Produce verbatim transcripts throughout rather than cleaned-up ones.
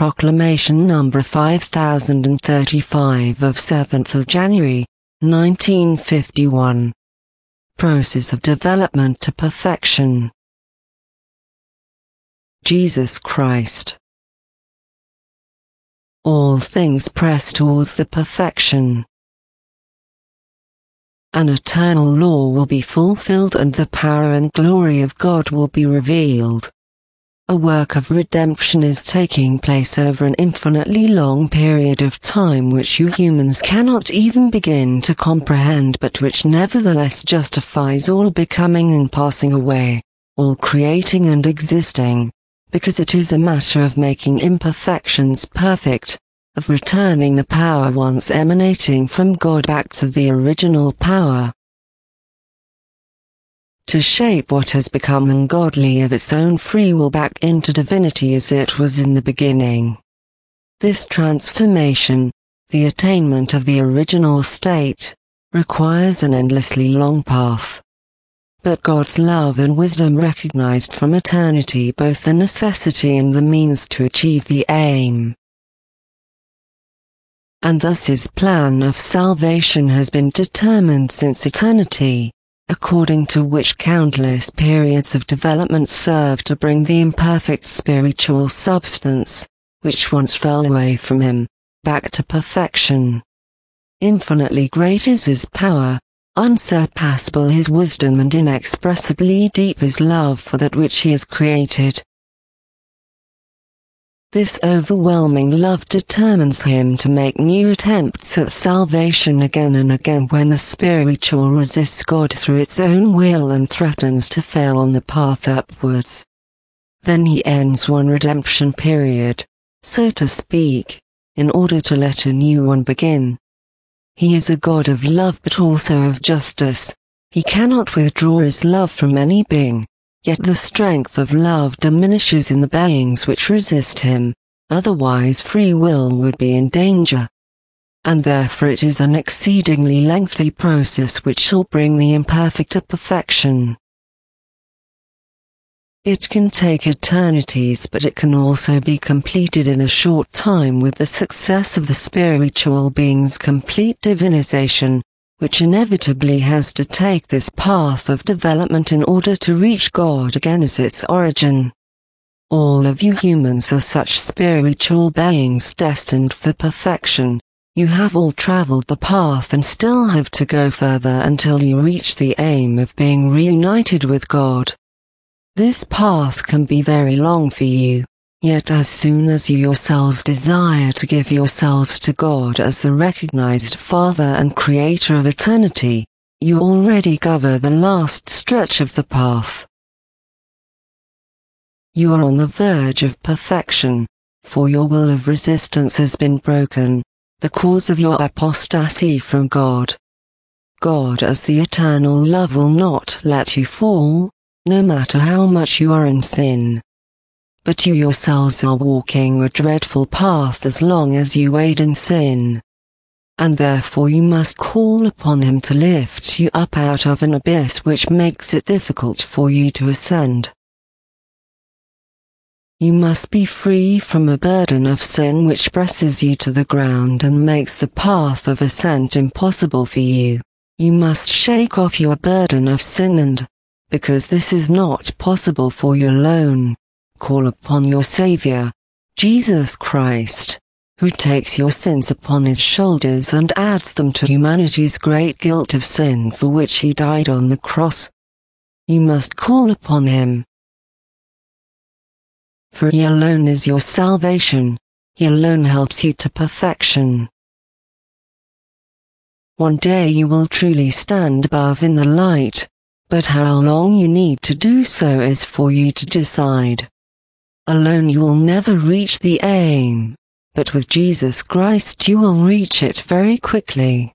Proclamation number five thousand thirty-five of seventh of January, nineteen fifty-one. Process of development to perfection. Jesus Christ. All things press towards the perfection. An eternal law will be fulfilled and the power and glory of God will be revealed. A work of redemption is taking place over an infinitely long period of time which you humans cannot even begin to comprehend, but which nevertheless justifies all becoming and passing away, all creating and existing, because it is a matter of making imperfections perfect, of returning the power once emanating from God back to the original power. To shape what has become ungodly of its own free will back into divinity as it was in the beginning. This transformation, the attainment of the original state, requires an endlessly long path. But God's love and wisdom recognized from eternity both the necessity and the means to achieve the aim. And thus his plan of salvation has been determined since eternity, according to which countless periods of development serve to bring the imperfect spiritual substance, which once fell away from him, back to perfection. Infinitely great is his power, unsurpassable his wisdom, and inexpressibly deep his love for that which he has created. This overwhelming love determines him to make new attempts at salvation again and again when the spiritual resists God through its own will and threatens to fail on the path upwards. Then he ends one redemption period, so to speak, in order to let a new one begin. He is a God of love but also of justice. He cannot withdraw his love from any being. Yet the strength of love diminishes in the beings which resist him, otherwise free will would be in danger. And therefore it is an exceedingly lengthy process which shall bring the imperfect to perfection. It can take eternities, but it can also be completed in a short time with the success of the spiritual being's complete divinization, which inevitably has to take this path of development in order to reach God again as its origin. All of you humans are such spiritual beings destined for perfection. You have all traveled the path and still have to go further until you reach the aim of being reunited with God. This path can be very long for you. Yet as soon as you yourselves desire to give yourselves to God as the recognized Father and Creator of eternity, you already cover the last stretch of the path. You are on the verge of perfection, for your will of resistance has been broken, the cause of your apostasy from God. God as the eternal love will not let you fall, no matter how much you are in sin. But you yourselves are walking a dreadful path as long as you wade in sin. And therefore you must call upon him to lift you up out of an abyss which makes it difficult for you to ascend. You must be free from a burden of sin which presses you to the ground and makes the path of ascent impossible for you. You must shake off your burden of sin and, because this is not possible for you alone, call upon your Savior, Jesus Christ, who takes your sins upon his shoulders and adds them to humanity's great guilt of sin for which he died on the cross. You must call upon him. For he alone is your salvation, he alone helps you to perfection. One day you will truly stand above in the light, but how long you need to do so is for you to decide. Alone you will never reach the aim, but with Jesus Christ you will reach it very quickly.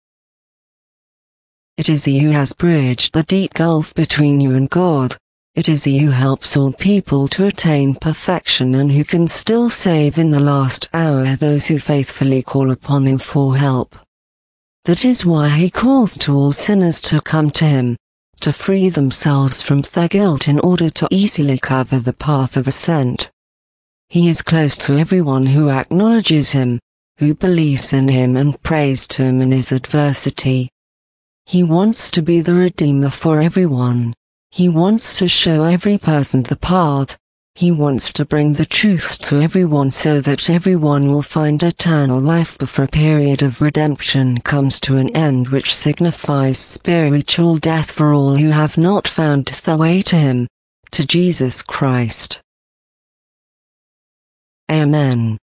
It is he who has bridged the deep gulf between you and God. It is he who helps all people to attain perfection and who can still save in the last hour those who faithfully call upon him for help. That is why he calls to all sinners to come to him, to free themselves from their guilt in order to easily cover the path of ascent. He is close to everyone who acknowledges him, who believes in him and prays to him in his adversity. He wants to be the Redeemer for everyone. He wants to show every person the path. He wants to bring the truth to everyone so that everyone will find eternal life before a period of redemption comes to an end, which signifies spiritual death for all who have not found the way to him, to Jesus Christ. Amen.